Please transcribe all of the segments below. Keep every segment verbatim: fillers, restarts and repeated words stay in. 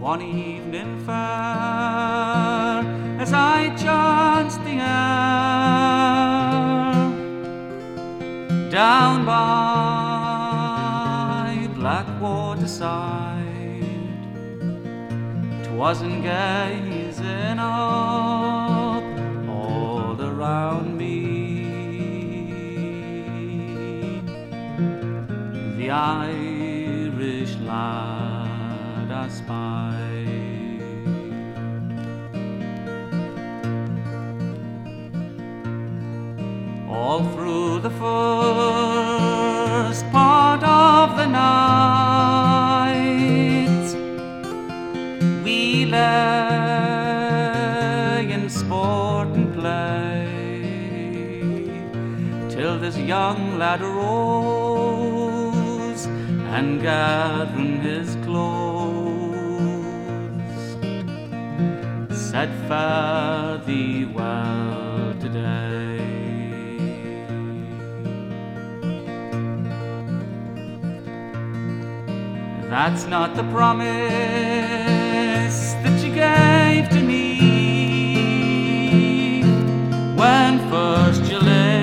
one evening fair, as I chanced the air, down by Blackwater side, 'twasn't gazing up all around me. The Irish lad I spied, all through the first part of the night, we lay in sport and play, till this young lad arose and gathering his clothes, said, "Fare thee well today." That's not the promise that you gave to me when first you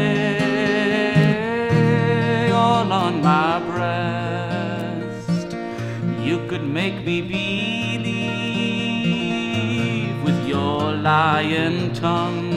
lay all on my breast. You could make me believe with your lying tongue